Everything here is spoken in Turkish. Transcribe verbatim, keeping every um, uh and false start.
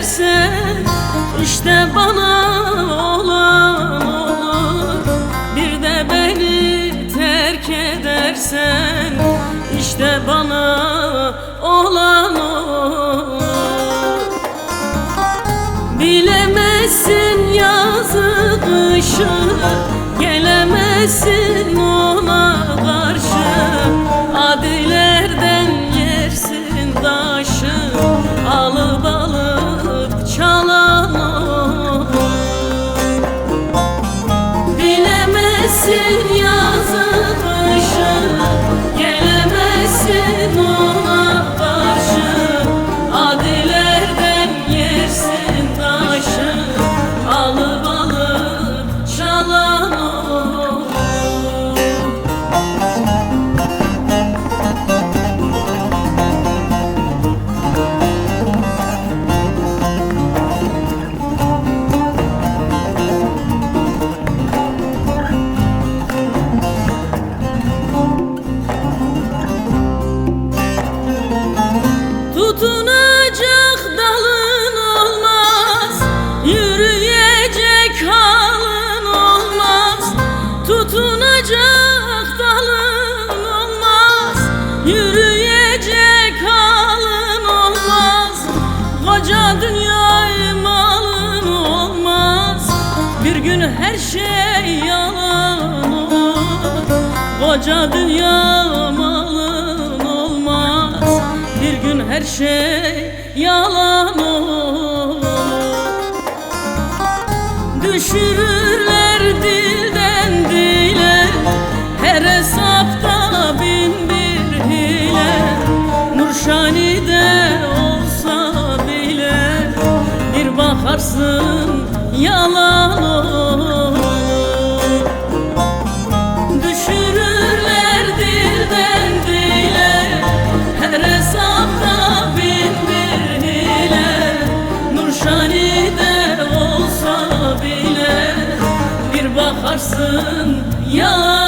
edersen işte bana olan olur. Bir de beni terk edersen işte bana olan olur. Bilemezsin yazı kışı, gelemezsin ona karşı. Adilerden yersin taşı, alıp alıp çalan olur. Bilemezsin yazı kışı, gelemezsin ona karşı. Adilerden yersin taşı, alıp alıp çalan olur. Tutunacak dalın olmaz, yürüyecek halın olmaz. Tutunacak dalın olmaz, yürüyecek halın olmaz. Koca dünya malın olmaz, bir gün her şey yalan olur. Koca dünya malın olmaz, bir gün her şey yalan olur. Düşürürler dilden dile, her hesapta bin bir hile. Nurşani'de olsa bile bir bakarsın yalan olur. Düşürürler dilden dile, her hesapta bin bir hile. Nurşani'de olsa bile bir bakarsın yalan.